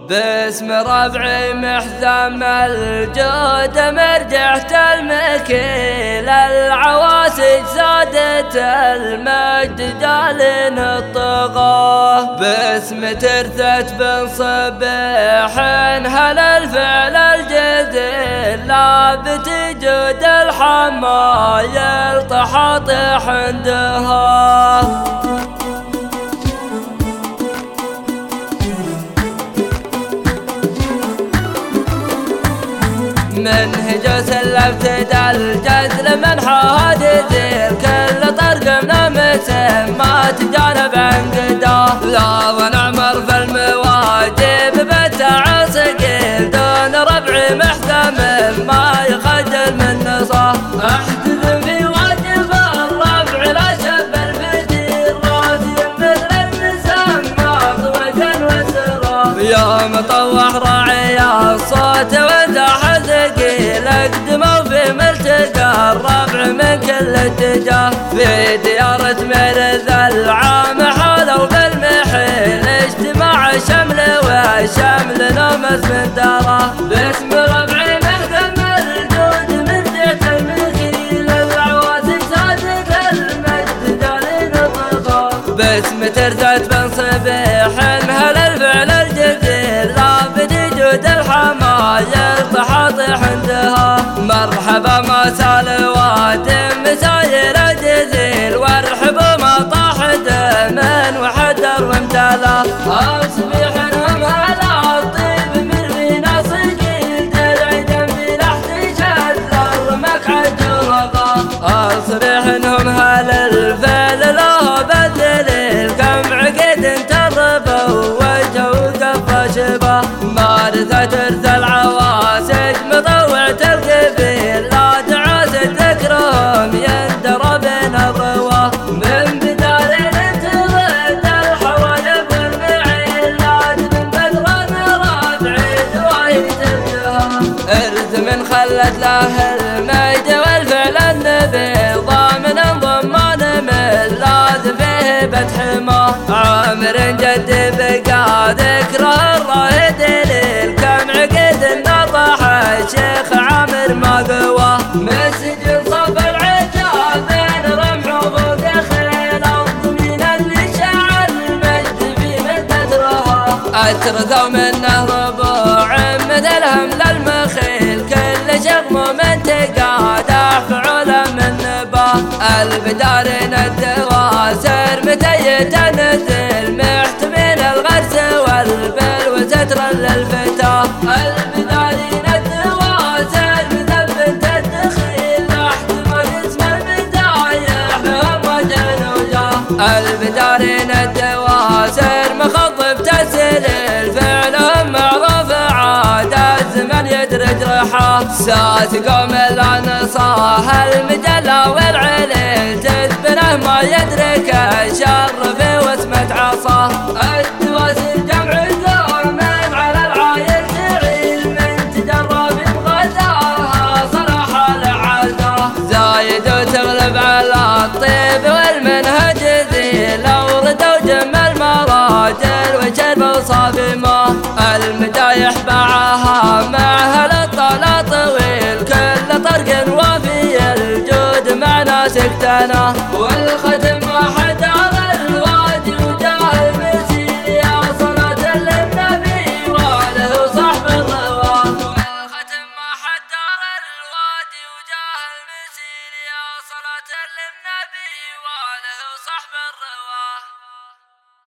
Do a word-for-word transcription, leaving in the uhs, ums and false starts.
باسم ربعي محزم الجود مرجحت المكيل العواسج سادة المجد جالين الطغاة باسم ترثة بن صبيح هل الفعل الجزيل لا بتجود الحمايل طحاطح عندها من هجوس الابتدى الجزل من حوادث كل طرق منمسم ما تجانب عن قداه لا ونعمر في المواجب بتع صقيل دون ربعي محتمل ما يخجل من نصاه احتذ في واجب الربع لا شب الفتير راسي مثل المسمى طوة وسراه يا مطوح راعي الصوت وزاح ثقيل اقدموا في ملتقى الربع من كل اتجاه في ديارة مرذ العام حولوا بالمحيل اجتماع الشمل والشمل نومس من داره باسم ربعي محكم الجود من تحت المخيل العواسي سادة المجد جالين الطغاة باسم ترثة بن صبيح هل الفعل الجزيل لا بتجود الحمايل طحاطح عندها مرحبا ما سال وادم مساير الجزيل وارحبوا ما طاح دم وحدر وامتلا اصبح انهم على الطيب من فينا صقيل درع دم لحد شذر مقعد رضا اصبح انهم هل الفعل له بالدليل كم عقد تربوا وجهوا قفا شبه مارثة ترث العواسج مطوعة القبيل لا تعاس ذكرهم يندرى بين الرواه من بدار انتظرت الحوالب والمعيل لاد من بدر ربعي دواهي تبدها ارث من خلت له المجد والفعل النبيل ضامن ضمان من لاذ فيه بتحماه عامر جد بقى ذكره الراهد ليل كم عقد نطح الشيخ عامر ما قواه مسجد صف العجاب بين رمح وفوق خيل من اللي شاع المجد في مدة رها اتركوا منه ربوع مثلهم للمخيل كل شغم من تقادح فعولا من نباه البدارين الدواسر متيتا نزل محتمين الغرس والبل وسترا للفتاه البدارين الدواسر مثبت الدخيل احتمل اسم المدايح بهم وجه وجاه البدارين الدواسر مخضب تسليل فعلهم معروف عاد الزمن يدرج رحاه ساتقوا من الانصاه المجلة والعليل تثبنه ما يدرك الشر في وسمة عصاه الدواسر جمع الدور من على العايل تعيل من تجرب بغداها صراحة لعزاه زايد وتغلب على الطيب والمنهج ذي لو ردوا جم المراجل وشرب وصافي ما المدايح باعها معها للطلا طويل كل طرق وفي الجود مع ناس اقتناه والختم